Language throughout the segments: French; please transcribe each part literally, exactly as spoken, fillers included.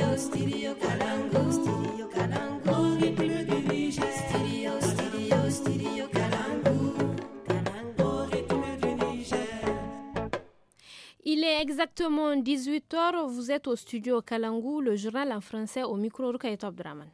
Stereo, stereo Kalangu, stereo Kalangu, rythme du Niger. Stereo, stereo, stereo Kalangu, Kalangu, rythme du Niger. Il est exactement dix-huit heures, vous êtes au studio Kalangu, le journal en français au micro Rukayeto Abdraman.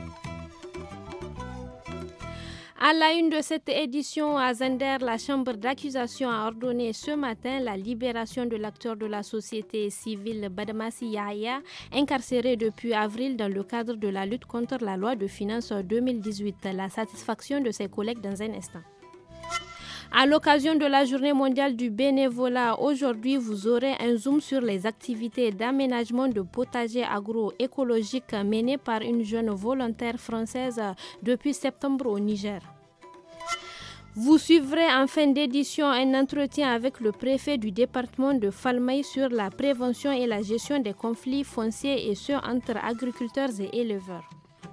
À la une de cette édition à Zender, la chambre d'accusation a ordonné ce matin la libération de l'acteur de la société civile Badmassi Yahya, incarcéré depuis avril dans le cadre de la lutte contre la loi de finances deux mille dix-huit. La satisfaction de ses collègues dans un instant. À l'occasion de la journée mondiale du bénévolat, aujourd'hui, vous aurez un zoom sur les activités d'aménagement de potagers agroécologiques menées par une jeune volontaire française depuis septembre au Niger. Vous suivrez en fin d'édition un entretien avec le préfet du département de Falmaï sur la prévention et la gestion des conflits fonciers et ceux entre agriculteurs et éleveurs.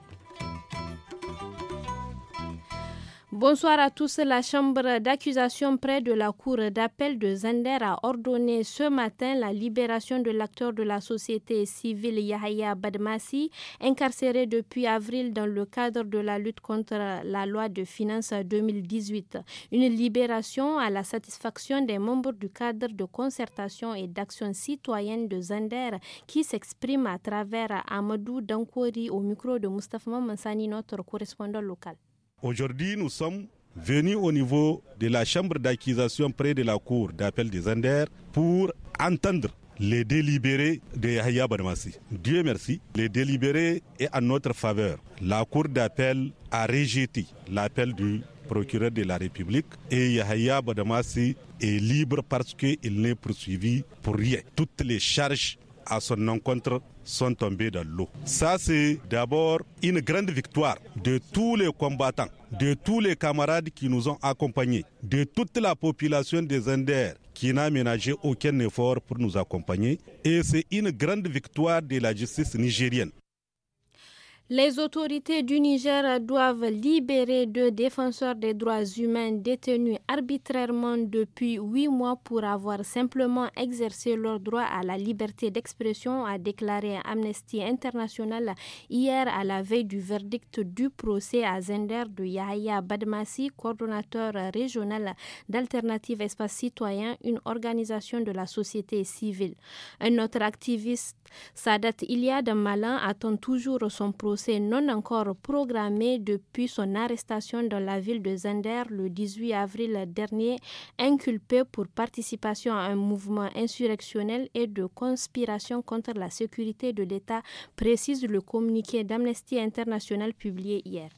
Bonsoir à tous. La chambre d'accusation près de la cour d'appel de Zender a ordonné ce matin la libération de l'acteur de la société civile Yahya Badmassi, incarcéré depuis avril dans le cadre de la lutte contre la loi de finances deux mille dix-huit. Une libération à la satisfaction des membres du cadre de concertation et d'action citoyenne de Zender qui s'exprime à travers Amadou Dankori au micro de Moustapha Mansani, notre correspondant local. Aujourd'hui, nous sommes venus au niveau de la chambre d'accusation près de la cour d'appel des Zender pour entendre les délibérés de Yahya Badmassi. Dieu merci, les délibérés est en notre faveur. La cour d'appel a rejeté l'appel du procureur de la République et Yahya Badmassi est libre parce qu'il n'est poursuivi pour rien. Toutes les charges à son encontre sont tombés dans l'eau. Ça, c'est d'abord une grande victoire de tous les combattants, de tous les camarades qui nous ont accompagnés, de toute la population des Zender qui n'a ménagé aucun effort pour nous accompagner. Et c'est une grande victoire de la justice nigérienne. Les autorités du Niger doivent libérer deux défenseurs des droits humains détenus arbitrairement depuis huit mois pour avoir simplement exercé leur droit à la liberté d'expression, a déclaré Amnesty International hier à la veille du verdict du procès à Zender de Yahya Badmassi, coordonnateur régional d'Alternative Espace Citoyen, une organisation de la société civile. Un autre activiste, Sadat Iliad Malan, attend toujours son procès non encore programmé depuis son arrestation dans la ville de Zender le dix-huit avril dernier, inculpé pour participation à un mouvement insurrectionnel et de conspiration contre la sécurité de l'État, précise le communiqué d'Amnesty International publié hier.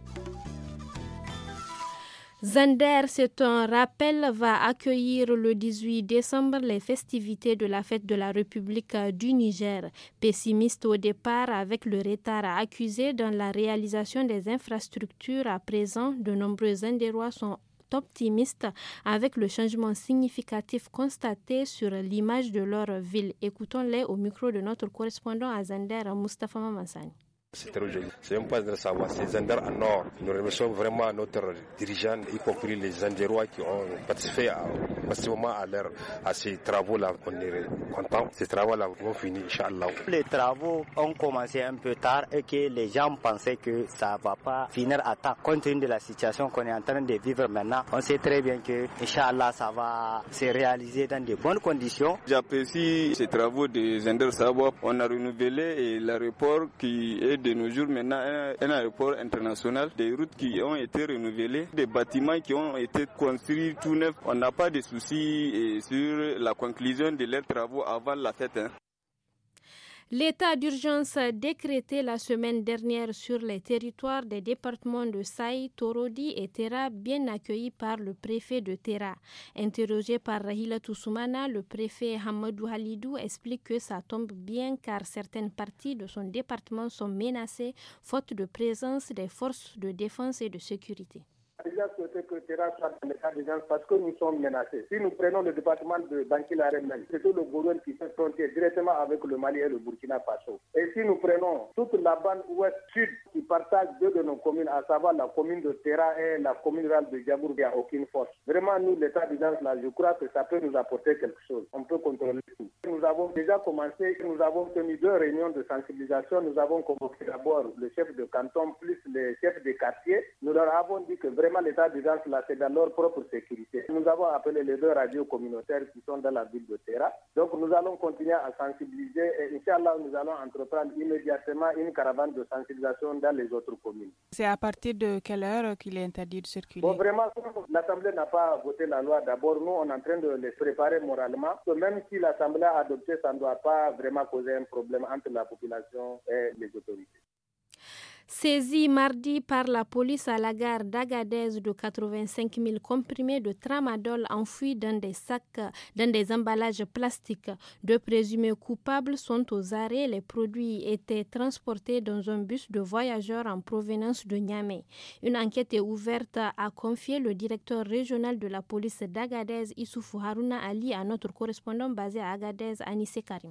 Zender, c'est un rappel, va accueillir le dix-huit décembre les festivités de la fête de la République du Niger. Pessimiste au départ avec le retard accusé dans la réalisation des infrastructures à présent, de nombreux Zendérois sont optimistes avec le changement significatif constaté sur l'image de leur ville. Écoutons-les au micro de notre correspondant à Zender, Moustapha Mamassani. C'est très joli. C'est un point de savoir. C'est Zender en Nord. Nous remercions vraiment notre dirigeant, y compris les Zanderois qui ont participé massivement à, leur, à ces travaux-là. On est content. Ces travaux-là vont finir, Inch'Allah. Les travaux ont commencé un peu tard et que les gens pensaient que ça ne va pas finir à temps. Compte tenu de la situation qu'on est en train de vivre maintenant, on sait très bien que, Inch'Allah, ça va se réaliser dans de bonnes conditions. J'apprécie ces travaux de Zender Sabo. On a renouvelé l'aéroport qui est de nos jours maintenant un, un aéroport international, des routes qui ont été renouvelées, des bâtiments qui ont été construits tout neufs. On n'a pas de soucis sur la conclusion de leurs travaux avant la fête. Hein. L'état d'urgence décrété la semaine dernière sur les territoires des départements de Saï, Torodi et Tera, bien accueilli par le préfet de Tera. Interrogé par Rahila Toussoumana, le préfet Hamadou Halidou explique que ça tombe bien car certaines parties de son département sont menacées faute de présence des forces de défense et de sécurité. déjà souhaité que Terra soit dans l'état d'urgence parce que nous sommes menacés. Si nous prenons le département de Bankilare même, c'est tout le Gourou qui fait frontière directement avec le Mali et le Burkina Faso. Et si nous prenons toute la bande ouest-sud qui partage deux de nos communes, à savoir la commune de Terra et la commune rurale de Diabour, il n'y a aucune force. Vraiment, nous, l'état d'urgence, là, je crois que ça peut nous apporter quelque chose. On peut contrôler tout. Nous avons déjà commencé, nous avons tenu deux réunions de sensibilisation. Nous avons convoqué d'abord le chef de canton plus les chefs de quartier. Nous leur avons dit que vraiment l'état d'urgence, là, c'est dans leur propre sécurité. Nous avons appelé les deux radios communautaires qui sont dans la ville de Terra. Donc, nous allons continuer à sensibiliser et Inch'Allah, nous allons entreprendre immédiatement une caravane de sensibilisation dans les autres communes. C'est à partir de quelle heure qu'il est interdit de circuler? Bon, vraiment, l'Assemblée n'a pas voté la loi. D'abord, nous, on est en train de les préparer moralement. Même si l'Assemblée a adopté, ça ne doit pas vraiment causer un problème entre la population et les autorités. Saisi mardi par la police à la gare d'Agadez de quatre-vingt-cinq mille comprimés de tramadol enfouis dans des sacs, dans des emballages plastiques. Deux présumés coupables sont aux arrêts. Les produits étaient transportés dans un bus de voyageurs en provenance de Niamey. Une enquête est ouverte, a confié le directeur régional de la police d'Agadez, Issoufou Harouna Ali, à notre correspondant basé à Agadez, Anissé Karim.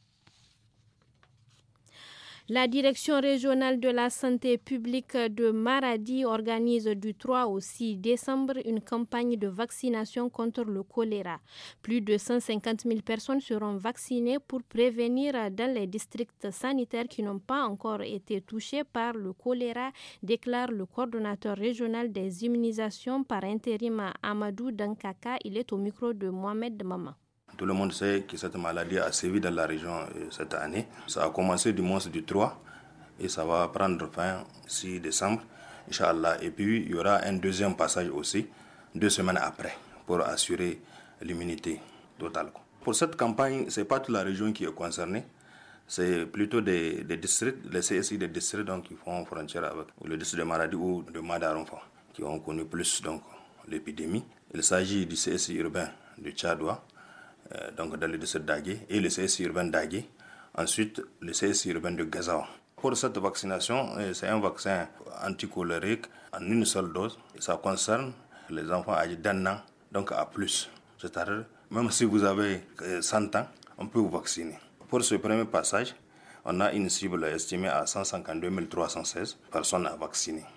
La direction régionale de la santé publique de Maradi organise du trois au six décembre une campagne de vaccination contre le choléra. Plus de cent cinquante mille personnes seront vaccinées pour prévenir dans les districts sanitaires qui n'ont pas encore été touchés par le choléra, déclare le coordonnateur régional des immunisations par intérim Amadou Dankaka. Il est au micro de Mohamed Mama. Tout le monde sait que cette maladie a sévi dans la région cette année. Ça a commencé du mois du trois et ça va prendre fin six décembre, Inch'Allah. Et puis il y aura un deuxième passage aussi, deux semaines après, pour assurer l'immunité totale. Pour cette campagne, ce n'est pas toute la région qui est concernée. C'est plutôt des, des districts, les C S I des districts donc, qui font frontière avec le district de Maradi ou de Madaronfa, qui ont connu plus donc, l'épidémie. Il s'agit du C S I urbain de Tchadoua, Euh, donc dans le district d'Agué, et le C S I urbain d'Agué, ensuite le C S I urbain de Gazawa. Pour cette vaccination, euh, c'est un vaccin anticolérique en une seule dose. Ça concerne les enfants âgés d'un an, donc à plus. C'est-à-dire, même si vous avez euh, cent ans, on peut vous vacciner. Pour ce premier passage, on a une cible estimée à cent cinquante-deux mille trois cent seize personnes à vacciner.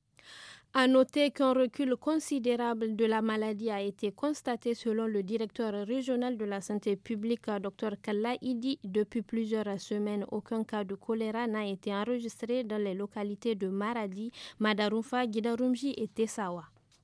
À noter qu'un recul considérable de la maladie a été constaté selon le directeur régional de la santé publique, Dr Kalla Idi. Depuis plusieurs semaines, aucun cas de choléra n'a été enregistré dans les localités de Maradi, Madarumfa, Guidarumji et Tessawa.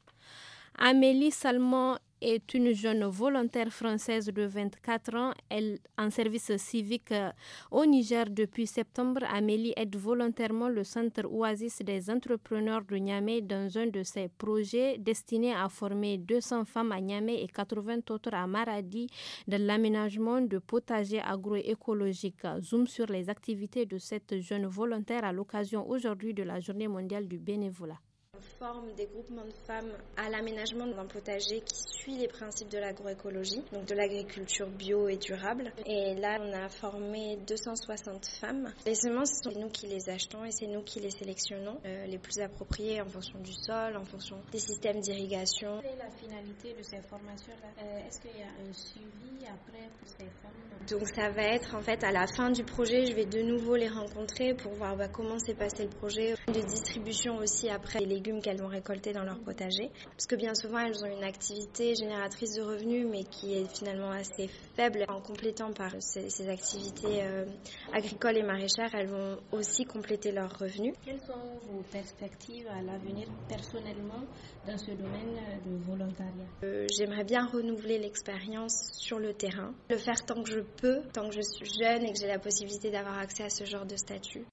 Amélie Salmon est une jeune volontaire française de vingt-quatre ans. Elle en service civique au Niger depuis septembre. Amélie aide volontairement le centre Oasis des entrepreneurs de Niamey dans un de ses projets destinés à former deux cents femmes à Niamey et quatre-vingts autres à Maradi dans l'aménagement de potagers agroécologiques. Zoom sur les activités de cette jeune volontaire à l'occasion aujourd'hui de la Journée mondiale du bénévolat. On forme des groupements de femmes à l'aménagement d'un potager qui suit les principes de l'agroécologie, donc de l'agriculture bio et durable. Et là, on a formé deux cent soixante femmes. Les semences, c'est nous qui les achetons et c'est nous qui les sélectionnons, euh, les plus appropriées en fonction du sol, en fonction des systèmes d'irrigation. Quelle est la finalité de ces formations-là? euh, Est-ce qu'il y a un suivi après pour ces femmes? Donc ça va être en fait à la fin du projet, je vais de nouveau les rencontrer pour voir bah, comment s'est passé le projet, de distribution aussi après les légumes qu'elles vont récolter dans leur potager. Parce que bien souvent, elles ont une activité génératrice de revenus, mais qui est finalement assez faible. En complétant par ces, ces activités euh, agricoles et maraîchères, elles vont aussi compléter leurs revenus. Quelles sont vos perspectives à l'avenir personnellement dans ce domaine de volontariat? euh, J'aimerais bien renouveler l'expérience sur le terrain, le faire tant que je peux, tant que je suis jeune et que j'ai la possibilité d'avoir accès à ce genre de statut.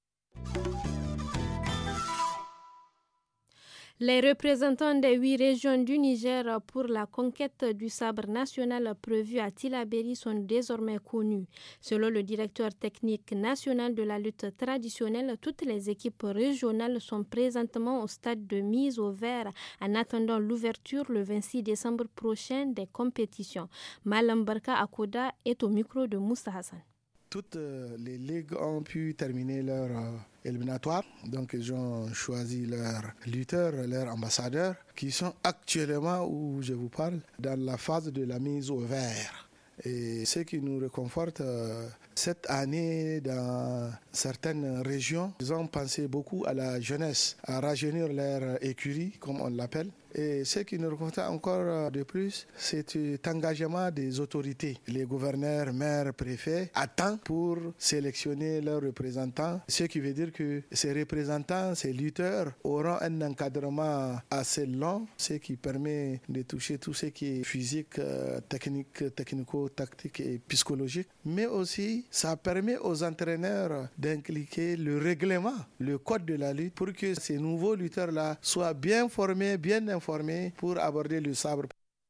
Les représentants des huit régions du Niger pour la conquête du sabre national prévu à Tillabéri sont désormais connus. Selon le directeur technique national de la lutte traditionnelle, toutes les équipes régionales sont présentement au stade de mise au vert en attendant l'ouverture le vingt-six décembre prochain des compétitions. Malam Barka Akoda est au micro de Moussa Hassan. toutes les ligues ont pu terminer leur éliminatoire. Donc ils ont choisi leurs lutteurs, leurs ambassadeurs, qui sont actuellement, où je vous parle, dans la phase de la mise au vert. Et ce qui nous réconforte, euh, cette année, dans certaines régions, ils ont pensé beaucoup à la jeunesse, à rajeunir leur écurie, comme on l'appelle. Et ce qui nous réconforte encore de plus, c'est cet engagement des autorités. Les gouverneurs, maires, préfets attendent pour sélectionner leurs représentants. Ce qui veut dire que ces représentants, ces lutteurs auront un encadrement assez long, ce qui permet de toucher tout ce qui est physique, technique, technico-tactique et psychologique. Mais aussi, ça permet aux entraîneurs d'impliquer le règlement, le code de la lutte, pour que ces nouveaux lutteurs-là soient bien formés, bien informés pour aborder le sabre.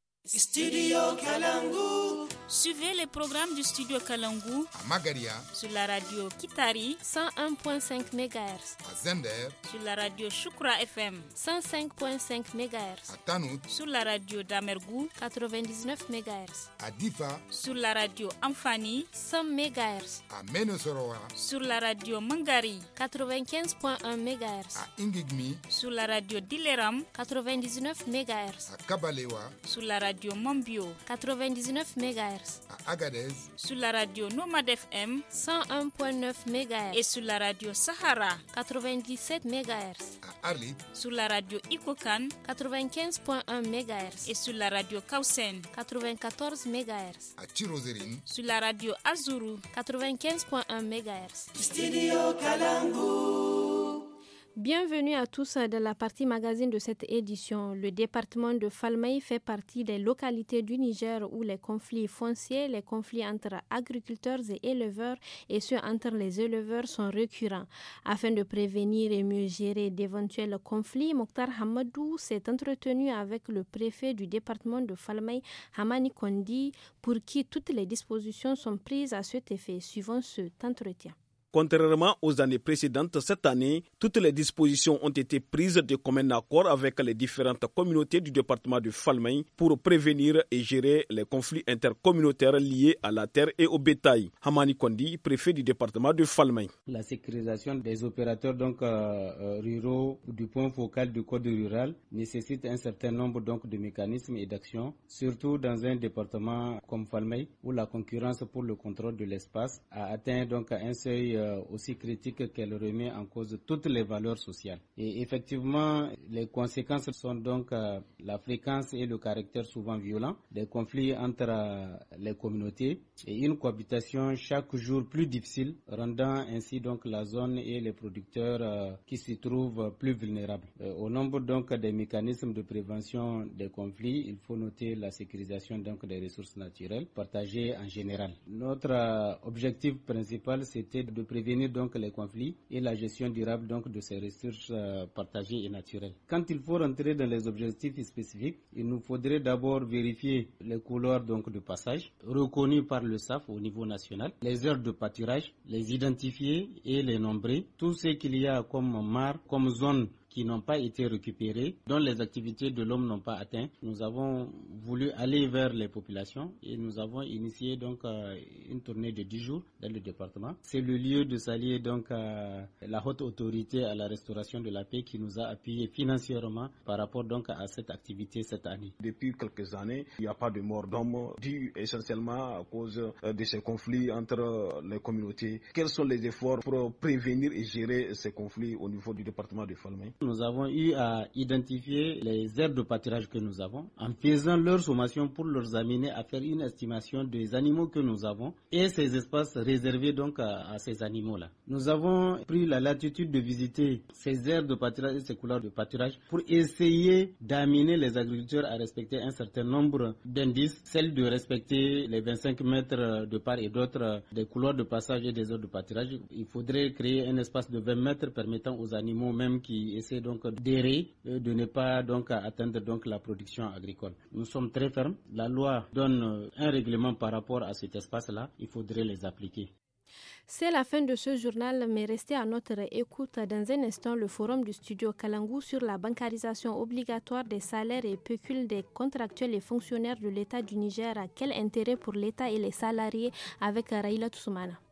Studio Kalangu. Suivez les programmes du Studio Kalangu à Magaria sur la radio Kitari cent un virgule cinq mégahertz, à Zender sur la radio Shukra F M cent cinq virgule cinq mégahertz, à Tanout sur la radio Damergou quatre-vingt-dix-neuf mégahertz, à Difa sur la radio Amfani cent mégahertz, à Menosoroa sur la radio Mangari quatre-vingt-quinze virgule un mégahertz, à Ingigmi sur la radio Dileram quatre-vingt-dix-neuf mégahertz, à Kabalewa sur la radio Mambio quatre-vingt-dix-neuf mégahertz, à Agadez sur la radio Nomad F M cent un virgule neuf mégahertz et sur la radio Sahara quatre-vingt-dix-sept mégahertz, à Arlit sur la radio Ikokan quatre-vingt-quinze virgule un mégahertz et sur la radio Kausen quatre-vingt-quatorze mégahertz, à Chirozérine sur la radio Azuru quatre-vingt-quinze virgule un mégahertz. Studio Kalangu. Bienvenue à tous dans la partie magazine de cette édition. Le département de Falmaï fait partie des localités du Niger où les conflits fonciers, les conflits entre agriculteurs et éleveurs et ceux entre les éleveurs sont récurrents. Afin de prévenir et mieux gérer d'éventuels conflits, Mokhtar Hamadou s'est entretenu avec le préfet du département de Falmaï, Hamani Kondi, pour qui toutes les dispositions sont prises à cet effet, suivant cet entretien. Contrairement aux années précédentes, cette année, toutes les dispositions ont été prises de commun accord avec les différentes communautés du département de Falmaï pour prévenir et gérer les conflits intercommunautaires liés à la terre et au bétail. Hamani Kondi, préfet du département de Falmaï. La sécurisation des opérateurs donc euh, ruraux du point focal du code rural nécessite un certain nombre donc de mécanismes et d'actions, surtout dans un département comme Falmaï où la concurrence pour le contrôle de l'espace a atteint donc un seuil aussi critique qu'elle remet en cause toutes les valeurs sociales. Et effectivement, les conséquences sont donc euh, la fréquence et le caractère souvent violent des conflits entre euh, les communautés et une cohabitation chaque jour plus difficile, rendant ainsi donc la zone et les producteurs euh, qui s'y trouvent plus vulnérables. Euh, au nombre donc des mécanismes de prévention des conflits, il faut noter la sécurisation donc des ressources naturelles partagées en général. Notre euh, objectif principal, c'était de prévenir donc les conflits et la gestion durable donc de ces ressources euh, partagées et naturelles. Quand il faut rentrer dans les objectifs spécifiques, il nous faudrait d'abord vérifier les couloirs donc de passage reconnus par le S A F au niveau national, les heures de pâturage, les identifier et les nombrer, tout ce qu'il y a comme mare, comme zone qui n'ont pas été récupérés, dont les activités de l'homme n'ont pas atteint. Nous avons voulu aller vers les populations et nous avons initié donc euh, une tournée de dix jours dans le département. C'est le lieu de s'allier donc à la haute autorité à la restauration de la paix qui nous a appuyé financièrement par rapport donc à cette activité cette année. Depuis quelques années, il n'y a pas de mort d'hommes dû essentiellement à cause de ces conflits entre les communautés. Quels sont les efforts pour prévenir et gérer ces conflits au niveau du département de Falmaï? Nous avons eu à identifier les aires de pâturage que nous avons en faisant leur sommation pour leur amener à faire une estimation des animaux que nous avons et ces espaces réservés donc à, à ces animaux-là. Nous avons pris la latitude de visiter ces aires de pâturage et ces couloirs de pâturage pour essayer d'amener les agriculteurs à respecter un certain nombre d'indices, celle de respecter les vingt-cinq mètres de part et d'autre des couloirs de passage et des aires de pâturage. Il faudrait créer un espace de vingt mètres permettant aux animaux même qui essaient donc d'errer, de ne pas donc atteindre donc la production agricole. Nous sommes très fermes. La loi donne un règlement par rapport à cet espace-là. Il faudrait les appliquer. C'est la fin de ce journal, mais restez à notre écoute. Dans un instant, le forum du studio Kalangu sur la bancarisation obligatoire des salaires et pécules des contractuels et fonctionnaires de l'État du Niger. Quel intérêt pour l'État et les salariés avec Raïla Toussoumana.